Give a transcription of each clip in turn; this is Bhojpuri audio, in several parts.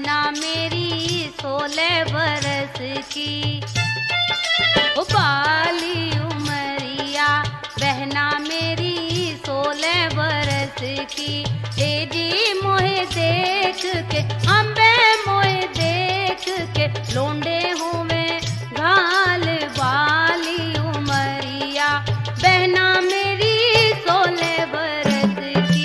बहना मेरी 16 बरस की। ओ बाली उमरिया बहना मेरी 16 बरस की। ए जी मोहे देख के अम्बे मोहे देख के लोंडे हूँ मैं घाल बाली उमरिया बहना मेरी 16 बरस की।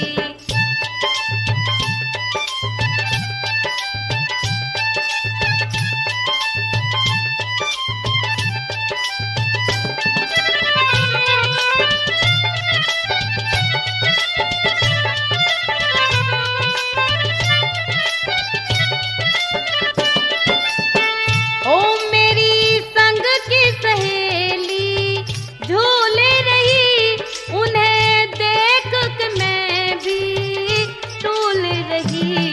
ओ मेरी संग की सहेली झूले रही, उन्हें देख के मैं भी झूल रही।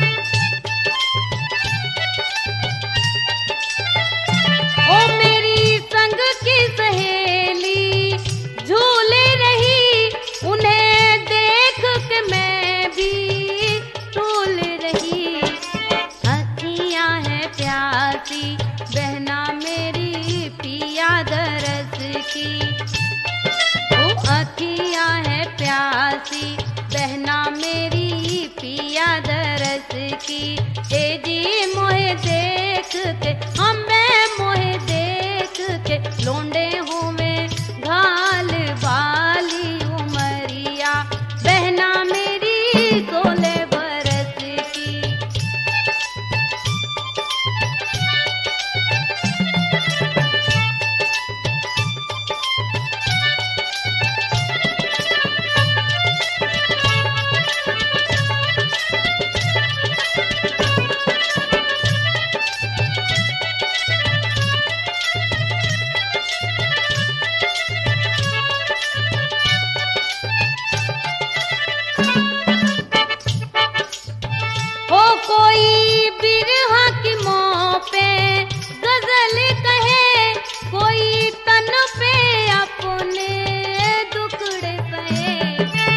ओ मेरी संग की सहेली झूले रही, उन्हें देख के मैं भी झूल रही। अखियां है प्यासी बहना मेरी पिया दरस की। ओ अखियां है प्यासी बहना मेरी पिया दरस की। ए जी मोहे देख के अम्बे मोहे देख के लोंडे हूँ मैं घाल बाली उमरिया बहना मेरी 16 बरस की। हो कोई बिरहा की मोह पे गजल कहे, कोई तन पे अपने दुखड़े कहे।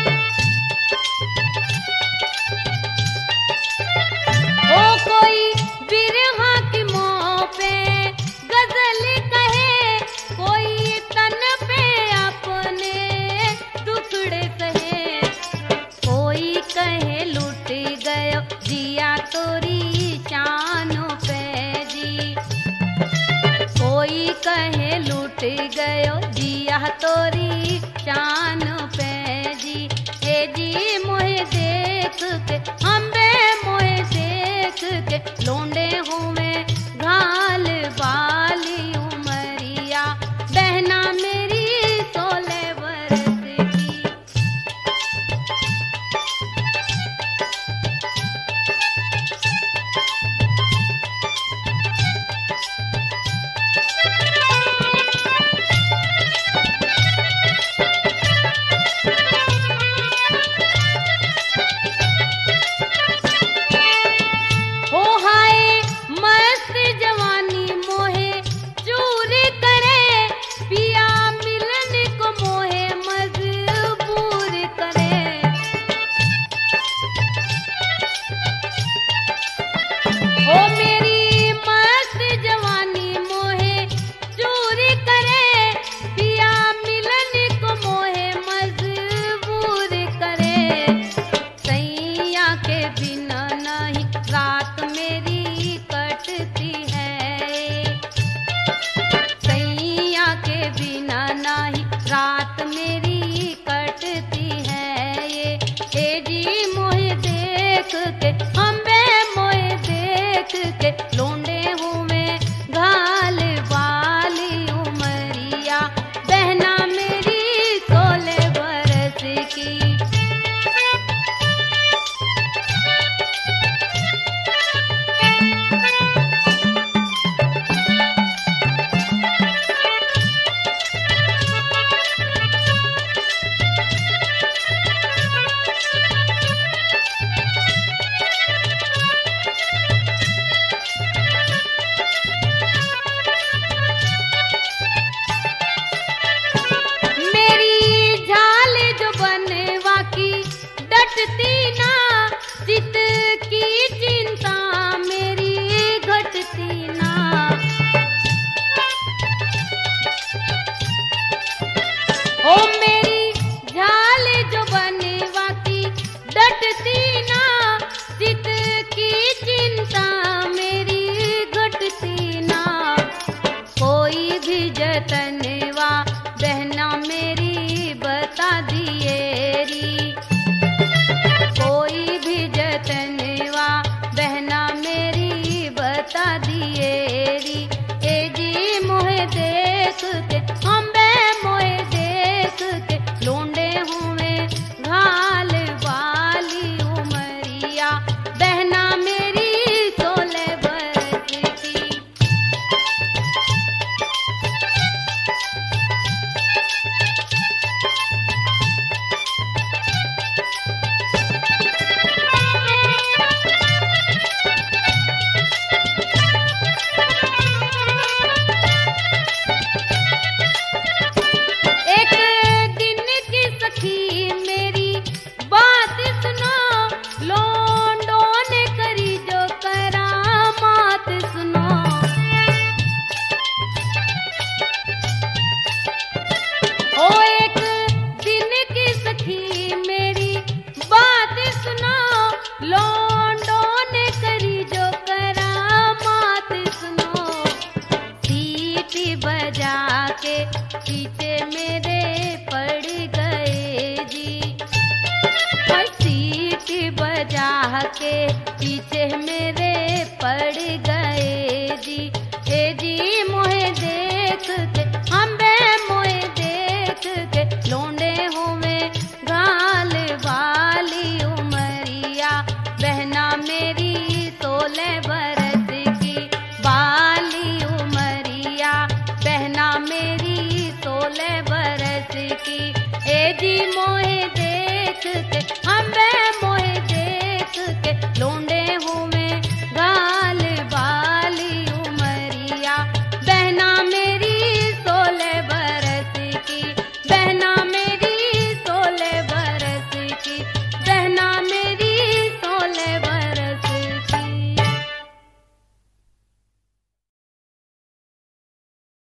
हो कोई बिरहा की मोह पे गजल कहे, कोई तन पे अपने दुखड़े कहे। कोई कहे लुट गयो जिया तोरी चानो पे जी। कोई कहे लुट गयो जिया तोरी चान पे जी। ए जी मोहे देख के अम्बे मोहे देख के लोंडे हूँ मैं घाल बाली उमरिया बहना मेरी 16 बरस की। हो हाय मस्त जवानी मोहे चूर करे, पिया मिलन को मोहे मजबूर करे। हो मेरी मस्त जवानी मोहे चूर करे, पिया मिलन को मोहे मजबूर करे। सैया के बिना नहीं रात मेरी कटती है। सैया के बिना नहीं रात मेरी कटती है। ये ए जी मोहे देख के अम्बे मोहे देख के लोंडे हूँ मैं घाल बाली उमरिया बहना मेरी 16 बरस की। देख के